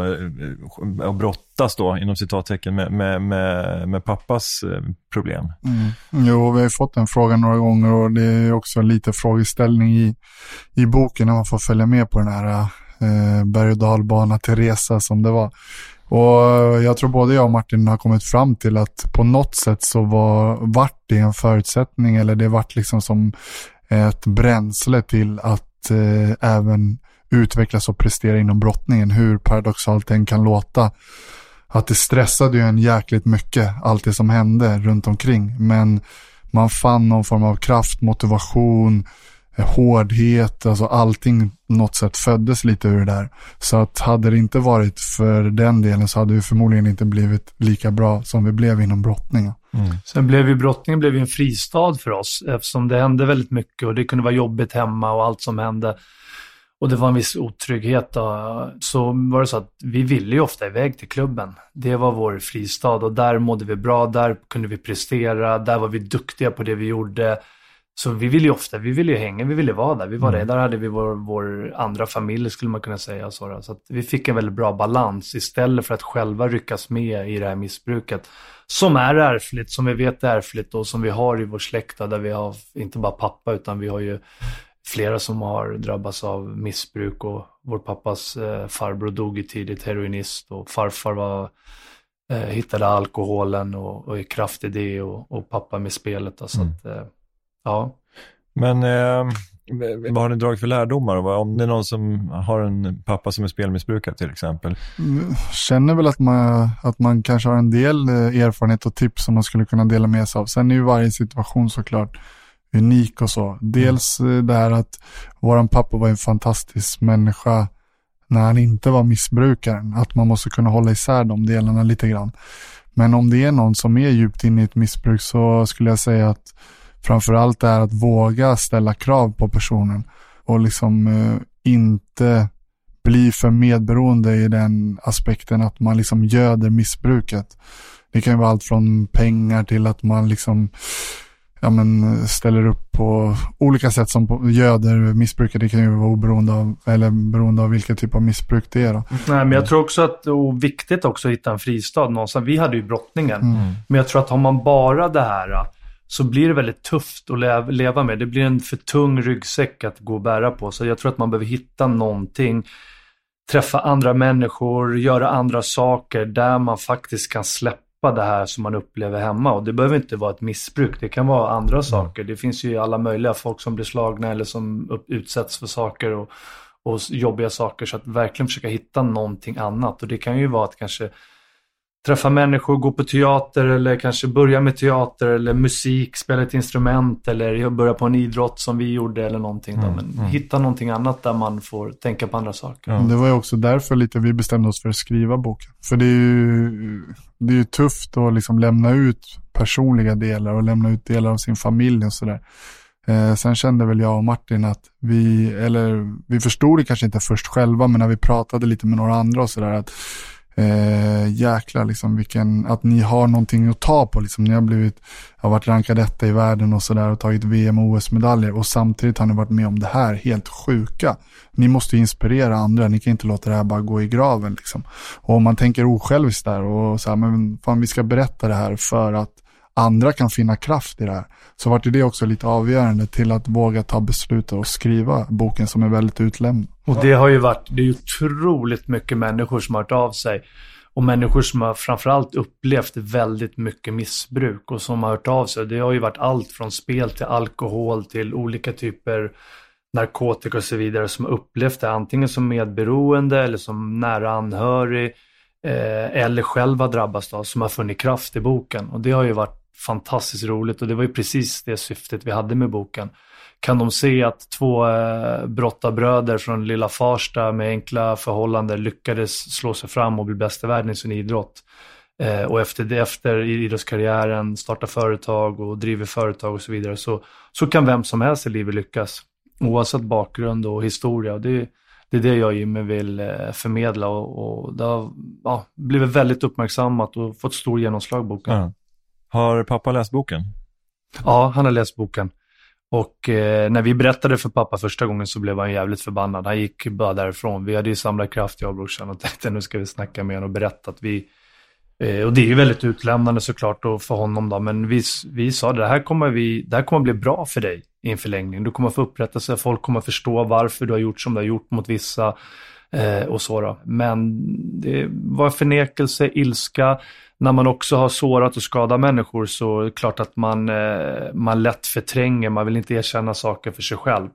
och brottas då, inom citattecken, med, med, med, med pappas problem? Mm. Jo, vi har fått den frågan några gånger och det är också lite frågeställning i, i boken när man får följa med på den här eh, berg- och dalbana till resa som det var. Och jag tror både jag och Martin har kommit fram till att på något sätt så var vart det en förutsättning eller det vart liksom som ett bränsle till att eh, även utvecklas och prestera inom brottningen, hur paradoxalt den kan låta. Att det stressade ju en jäkligt mycket allt det som hände runt omkring, men man fann någon form av kraft, motivation, hårdhet, alltså allting något sätt föddes lite ur det där. Så att hade det inte varit för den delen så hade vi förmodligen inte blivit lika bra som vi blev inom brottningen. Mm. Sen blev ju brottningen blev ju en fristad för oss eftersom det hände väldigt mycket och det kunde vara jobbigt hemma och allt som hände. Och det var en viss otrygghet då. Så var det så att vi ville ju ofta iväg till klubben. Det var vår fristad och där mådde vi bra, där kunde vi prestera, där var vi duktiga på det vi gjorde. Så vi ville ju ofta, vi ville ju hänga, vi ville vara där. Vi var mm. där, där hade vi vår, vår andra familj skulle man kunna säga. Så, så att vi fick en väldigt bra balans istället för att själva ryckas med i det här missbruket. Som är ärftligt, som vi vet är ärftligt och som vi har i vår släkt där vi har inte bara pappa utan vi har ju flera som har drabbats av missbruk och vår pappas eh, farbror dog i tidigt heroinist och farfar var, eh, hittade alkoholen och, och i kraft i det och, och pappa med spelet. Så mm. att, eh, ja. Men eh, vad har ni dragit för lärdomar? Om det är någon som har en pappa som är spelmissbrukare till exempel? Känner väl att man, att man kanske har en del erfarenhet och tips som man skulle kunna dela med sig av. Sen är ju varje situation såklart unik och så. Dels mm. det här att våran pappa var en fantastisk människa när han inte var missbrukaren. Att man måste kunna hålla isär de delarna lite grann. Men om det är någon som är djupt inne i ett missbruk så skulle jag säga att framförallt är att våga ställa krav på personen och liksom eh, inte bli för medberoende i den aspekten att man liksom göder missbruket. Det kan ju vara allt från pengar till att man liksom ja, men ställer upp på olika sätt som göder missbrukare. Det kan ju vara oberoende av, eller beroende av vilken typ av missbruk det är då. Nej, men jag tror också att det är viktigt också att hitta en fristad någonstans. Vi hade ju brottningen, Mm. men jag tror att har man bara det här så blir det väldigt tufft att leva, leva med. Det blir en för tung ryggsäck att gå och bära på. Så jag tror att man behöver hitta någonting, träffa andra människor, göra andra saker där man faktiskt kan släppa det här som man upplever hemma. Och det behöver inte vara ett missbruk, det kan vara andra saker. Det finns ju alla möjliga folk som blir slagna eller som upp, utsätts för saker och, och jobbiga saker. Så att verkligen försöka hitta någonting annat. Och det kan ju vara att kanske träffa människor, gå på teater eller kanske börja med teater eller musik, spela ett instrument eller börja på en idrott som vi gjorde eller någonting. Mm, då. Men mm. hitta någonting annat där man får tänka på andra saker. Ja. Det var ju också därför lite vi bestämde oss för att skriva boken. För det är ju, det är ju tufft att liksom lämna ut personliga delar och lämna ut delar av sin familj och sådär. Eh, sen kände väl jag och Martin att vi, eller vi förstod det kanske inte först själva, men när vi pratade lite med några andra och sådär att Eh, jäklar liksom vilken, att ni har någonting att ta på liksom. Ni har blivit, har varit rankade etta i världen och sådär och tagit V M och O S-medaljer och samtidigt har ni varit med om det här helt sjuka. Ni måste inspirera andra, ni kan inte låta det här bara gå i graven liksom. Och om man tänker osjälviskt där och så här, men fan vi ska berätta det här för att andra kan finna kraft i det här. Så var det också lite avgörande till att våga ta beslut och skriva boken som är väldigt utlämnad. Och det har ju varit, det är ju otroligt mycket människor som har hört av sig. Och människor som har framförallt upplevt väldigt mycket missbruk och som har hört av sig. Det har ju varit allt från spel till alkohol till olika typer narkotika och så vidare som har upplevt det antingen som medberoende eller som nära anhörig eh, eller själva drabbats av, som har funnit kraft i boken. Och det har ju varit fantastiskt roligt och det var ju precis det syftet vi hade med boken. Kan de se att två eh, brottabröder från lilla Farsta med enkla förhållanden lyckades slå sig fram och bli bäst i världen i sin idrott. Eh, och efter det, efter idrottskarriären, starta företag och driver företag och så vidare, så, så kan vem som helst i livet lyckas. Oavsett bakgrund och historia. Och det, det är det jag och Jimmy vill eh, förmedla och, och det har ja, blivit väldigt uppmärksammat och fått stor genomslag boken. Ja. Har pappa läst boken? Ja, han har läst boken. Och eh, när vi berättade för pappa första gången så blev han jävligt förbannad. Han gick bara därifrån. Vi hade ju samlat kraft, jag och brorsan, och tänkte nu ska vi snacka med honom och berätta att vi... Eh, och det är ju väldigt utlämnande såklart och för honom då. Men vi, vi sa det här kommer vi, det här kommer bli bra för dig i en förlängning. Du kommer få upprättelse, folk kommer förstå varför du har gjort som du har gjort mot vissa eh, och så då. Men det var förnekelse, ilska. När man också har sårat och skadat människor så är det klart att man, eh, man lätt förtränger, man vill inte erkänna saker för sig själv.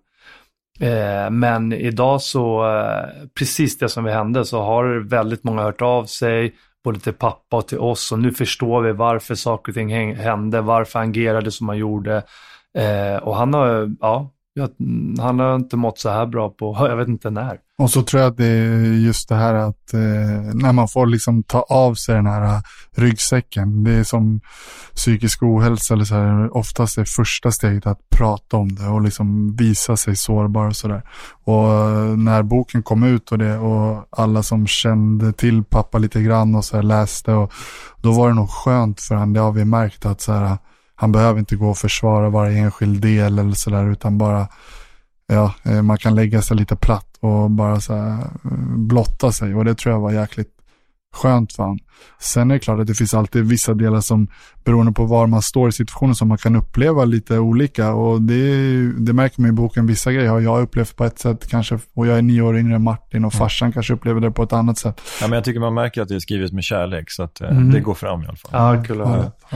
Eh, men idag så, eh, precis det som vi hände, så har väldigt många hört av sig, både till pappa och till oss, och nu förstår vi varför saker och ting hände, varför han agerade som han gjorde. Eh, och han har, ja, han har inte mått så här bra på, jag vet inte när. Och så tror jag att det är just det här att eh, när man får liksom ta av sig den här ryggsäcken, det är som psykisk ohälsa eller så här, oftast är första steget att prata om det och liksom visa sig sårbar och sådär. Och när boken kom ut och det, och alla som kände till pappa lite grann och så här läste, och då var det nog skönt för han, det har vi märkt att så här, han behöver inte gå och försvara varje enskild del eller sådär, utan bara ja, man kan lägga sig lite platt och bara så här blotta sig, och det tror jag var jäkligt skönt för han. Sen är det klart att det finns alltid vissa delar som, beroende på var man står i situationen, som man kan uppleva lite olika, och det, det märker man i boken. Vissa grejer har jag upplevt på ett sätt kanske, och jag är nio år yngre än Martin, och farsan mm. kanske upplever det på ett annat sätt. Ja, men jag tycker man märker att det är skrivet med kärlek, så att mm. det går fram i alla fall. Ja, kul att höra. Ja.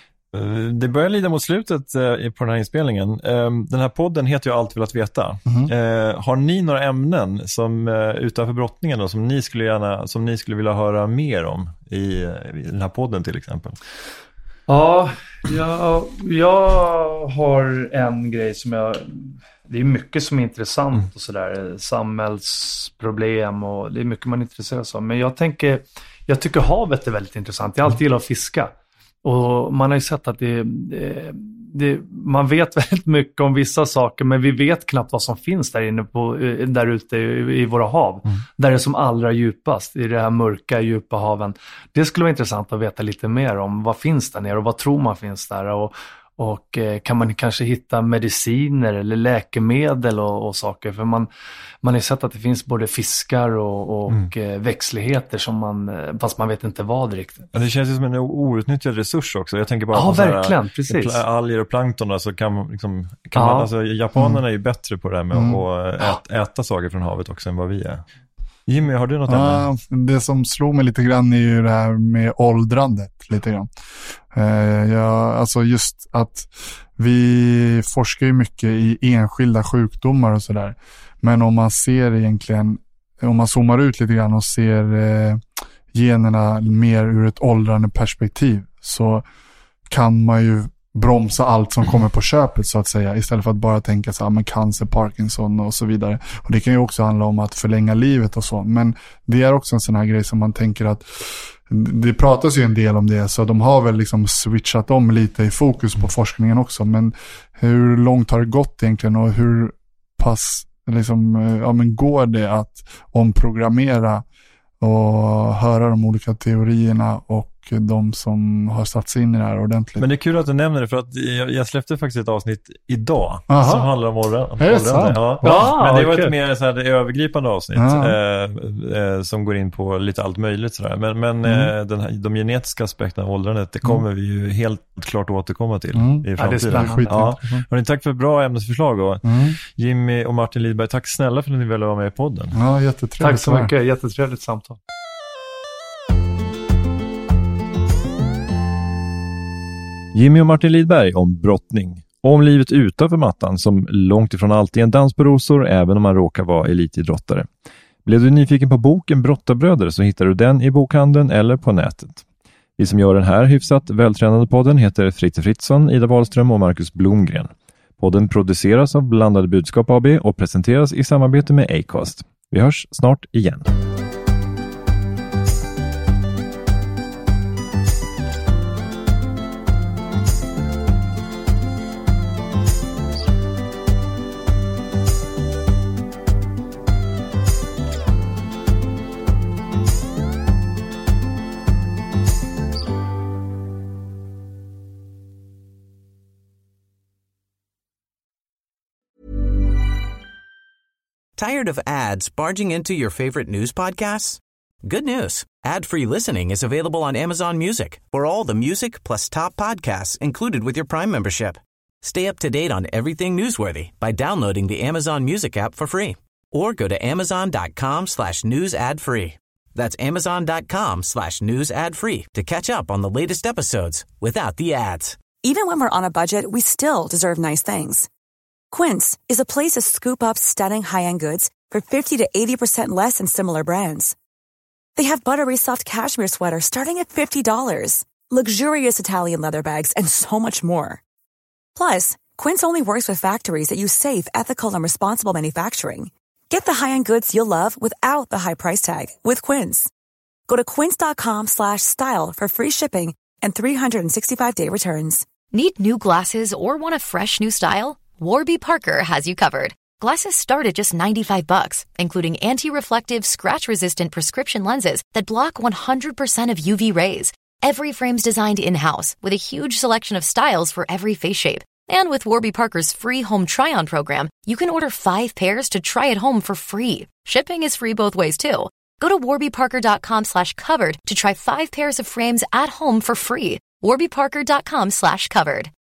Det börjar lida mot slutet eh, på den här inspelningen. Eh, den här podden heter ju Allt vill att veta. Mm. Eh, har ni några ämnen som eh, utanför brottningen då, som ni skulle gärna, som ni skulle vilja höra mer om i, i den här podden till exempel? Ja, jag, jag har en grej som jag... Det är mycket som är intressant mm. och sådär. Samhällsproblem och det är mycket man intresserar sig av. Men jag tänker, jag tycker havet är väldigt intressant. Jag alltid gillar att fiska. Och man har ju sett att det, det, det, man vet väldigt mycket om vissa saker, men vi vet knappt vad som finns där inne på, där ute i, i våra hav. Mm. Där det är som allra djupast, i det här mörka, djupa haven. Det skulle vara intressant att veta lite mer om vad finns där nere och vad tror man finns där. Och, Och eh, kan man kanske hitta mediciner eller läkemedel och, och saker? För man, man har sett att det finns både fiskar och, och mm. eh, växtligheter som man, fast man vet inte vad riktigt. Ja, det känns ju som en outnyttjad resurs också. Jag tänker bara ja, på verkligen, här, precis. alger och plankton. Alltså kan, liksom, kan ja. man, alltså, japanerna mm. är ju bättre på det här med mm. att äta, äta saker från havet också än vad vi är. Jimmy, har du något ja, ämne? Det som slår mig lite grann är ju det här med åldrandet lite grann. Eh, ja, alltså just att vi forskar ju mycket i enskilda sjukdomar och sådär. Men om man ser egentligen, om man zoomar ut lite grann och ser eh, generna mer ur ett åldrande perspektiv, så kan man ju bromsa allt som kommer på köpet så att säga, istället för att bara tänka så här, men cancer, Parkinson och så vidare. Och det kan ju också handla om att förlänga livet och så, men det är också en sån här grej som man tänker att det pratas ju en del om det, så de har väl liksom switchat om lite i fokus på forskningen också, men hur långt har det gått egentligen och hur pass liksom, ja, men går det att omprogrammera och höra de olika teorierna och de som har satt sig in i det här ordentligt. Men det är kul att du nämner det, för att jag, jag släppte faktiskt ett avsnitt idag. Aha. Som handlar om åldrande. Är det sant? Ja. Ja, men det var okay. ett mer så här, övergripande avsnitt eh, eh, som går in på lite allt möjligt sådär. Men, men mm. eh, den här, de genetiska aspekterna av åldrandet, det kommer mm. vi ju helt klart återkomma till mm. i framtiden. Ja, det är ja. Hörrni, tack för bra ämnesförslag. Och mm. Jimmy och Martin Lidberg, tack snälla för att ni ville vara med i podden. Ja, jättetrevligt. Tack så mycket, jättetrevligt samtal. Jimmy och Martin Lidberg om brottning. Om livet utanför mattan som långt ifrån alltid är en dans på rosor, även om man råkar vara elitidrottare. Blev du nyfiken på boken Brottarbröder, så hittar du den i bokhandeln eller på nätet. Vi som gör den här hyfsat vältränade podden heter Fritte Fritzson, Ida Wahlström och Marcus Blomgren. Podden produceras av Blandade Budskap A B och presenteras i samarbete med Acast. Vi hörs snart igen. Tired of ads barging into your favorite news podcasts? Good news. Ad-free listening is available on Amazon Music for all the music plus top podcasts included with your Prime membership. Stay up to date on everything newsworthy by downloading the Amazon Music app for free or go to amazon.com slash news ad free. That's amazon.com slash news ad free to catch up on the latest episodes without the ads. Even when we're on a budget, we still deserve nice things. Quince is a place to scoop up stunning high-end goods for fifty to eighty percent less than similar brands. They have buttery soft cashmere sweaters starting at fifty dollars, luxurious Italian leather bags, and so much more. Plus, Quince only works with factories that use safe, ethical, and responsible manufacturing. Get the high-end goods you'll love without the high price tag with Quince. Go to quince.com slash style for free shipping and three sixty-five day returns. Need new glasses or want a fresh new style? Warby Parker has you covered. Glasses start at just ninety-five bucks, including anti-reflective, scratch-resistant prescription lenses that block one hundred percent of U V rays. Every frame's designed in-house with a huge selection of styles for every face shape. And with Warby Parker's free home try-on program, you can order five pairs to try at home for free. Shipping is free both ways, too. Go to warbyparker.com slash covered to try five pairs of frames at home for free. warbyparker.com slash covered.